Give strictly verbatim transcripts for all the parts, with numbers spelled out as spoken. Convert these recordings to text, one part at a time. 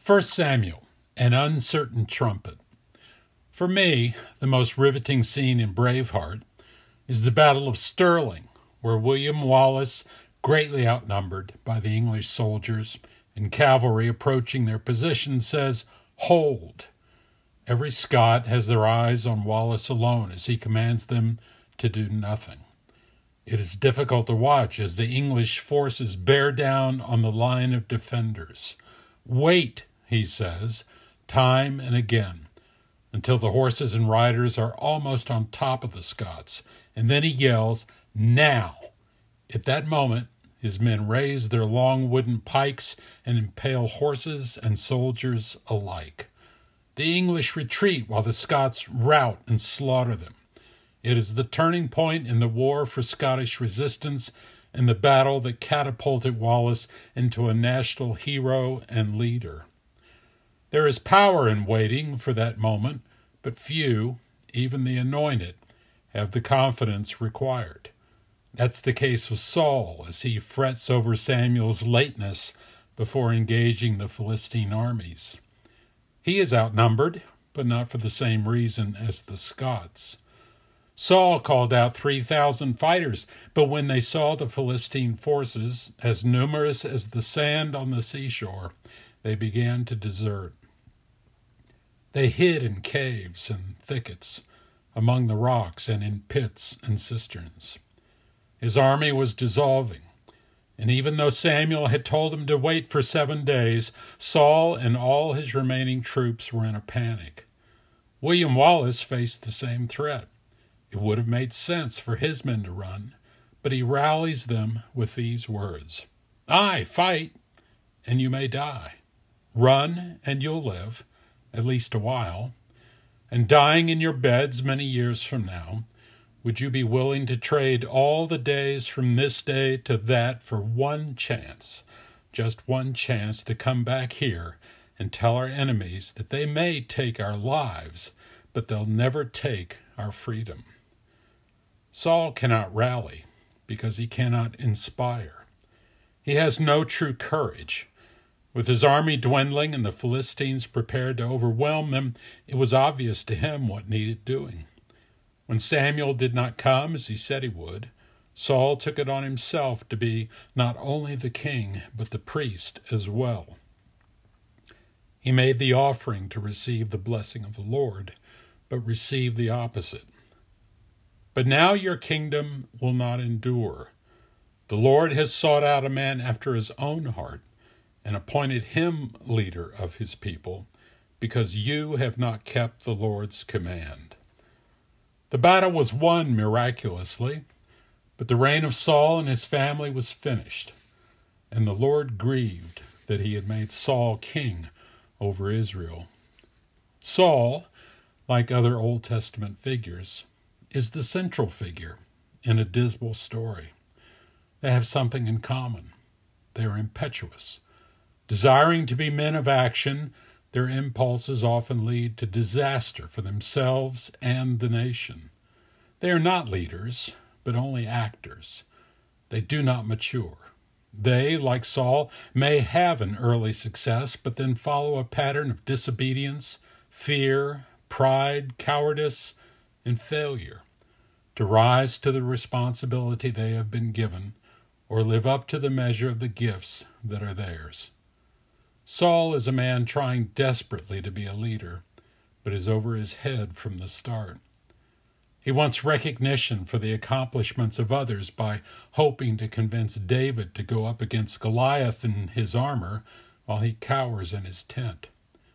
First Samuel, an uncertain trumpet. For me, the most riveting scene in Braveheart is the Battle of Stirling, where William Wallace, greatly outnumbered by the English soldiers and cavalry approaching their position, says, "Hold." Every Scot has their eyes on Wallace alone as he commands them to do nothing. It is difficult to watch as the English forces bear down on the line of defenders. "Wait," he says, time and again, until the horses and riders are almost on top of the Scots, and then he yells, "Now!" At that moment, his men raise their long wooden pikes and impale horses and soldiers alike. The English retreat while the Scots rout and slaughter them. It is the turning point in the war for Scottish resistance and the battle that catapulted Wallace into a national hero and leader. There is power in waiting for that moment, but few, even the anointed, have the confidence required. That's the case with Saul as he frets over Samuel's lateness before engaging the Philistine armies. He is outnumbered, but not for the same reason as the Scots. Saul called out three thousand fighters, but when they saw the Philistine forces, as numerous as the sand on the seashore, they began to desert. They hid in caves and thickets, among the rocks and in pits and cisterns. His army was dissolving, and even though Samuel had told him to wait for seven days, Saul and all his remaining troops were in a panic. William Wallace faced the same threat. It would have made sense for his men to run, but he rallies them with these words: "Aye, fight, and you may die. Run, and you'll live, at least a while. And dying in your beds many years from now, would you be willing to trade all the days from this day to that for one chance, just one chance to come back here and tell our enemies that they may take our lives, but they'll never take our freedom?" Saul cannot rally because he cannot inspire. He has no true courage. With his army dwindling and the Philistines prepared to overwhelm them, it was obvious to him what needed doing. When Samuel did not come as he said he would, Saul took it on himself to be not only the king, but the priest as well. He made the offering to receive the blessing of the Lord, but received the opposite. "But now your kingdom will not endure. The Lord has sought out a man after his own heart and appointed him leader of his people, because you have not kept the Lord's command." The battle was won miraculously, but the reign of Saul and his family was finished, and the Lord grieved that he had made Saul king over Israel. Saul, like other Old Testament figures, is the central figure in a dismal story. They have something in common. They are impetuous. Desiring to be men of action, their impulses often lead to disaster for themselves and the nation. They are not leaders, but only actors. They do not mature. They, like Saul, may have an early success, but then follow a pattern of disobedience, fear, pride, cowardice, and failure to rise to the responsibility they have been given or live up to the measure of the gifts that are theirs. Saul is a man trying desperately to be a leader, but is over his head from the start. He wants recognition for the accomplishments of others by hoping to convince David to go up against Goliath in his armor while he cowers in his tent.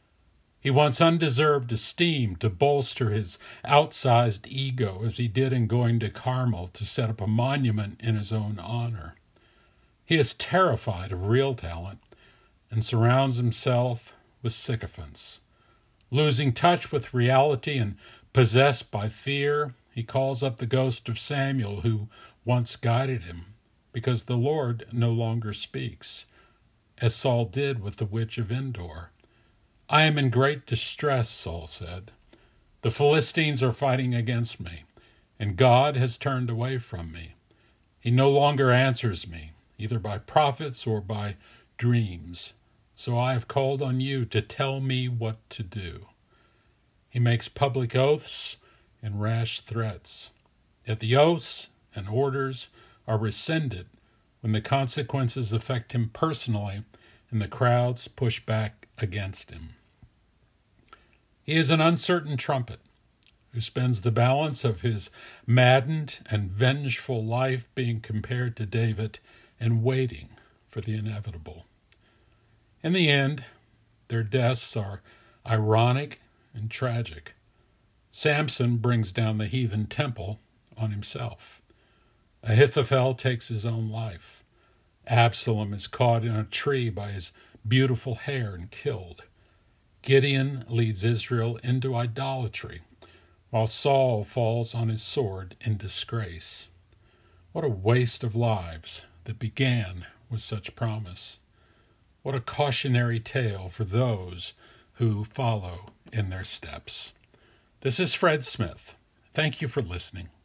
He wants undeserved esteem to bolster his outsized ego, as he did in going to Carmel to set up a monument in his own honor. He is terrified of real talent and surrounds himself with sycophants. Losing touch with reality and possessed by fear, he calls up the ghost of Samuel who once guided him, because the Lord no longer speaks, as Saul did with the witch of Endor. "I am in great distress," Saul said. "The Philistines are fighting against me, and God has turned away from me. He no longer answers me, either by prophets or by dreams. so I have called on you to tell me what to do. He makes public oaths and rash threats. Yet the oaths and orders are rescinded when the consequences affect him personally and the crowds push back against him. He is an uncertain trumpet who spends the balance of his maddened and vengeful life being compared to David and waiting for the inevitable. In the end, their deaths are ironic and tragic. Samson brings down the heathen temple on himself. Ahithophel takes his own life. Absalom is caught in a tree by his beautiful hair and killed. Gideon leads Israel into idolatry, while Saul falls on his sword in disgrace. What a waste of lives that began with such promise. What a cautionary tale for those who follow in their steps. This is Fred Smith. Thank you for listening.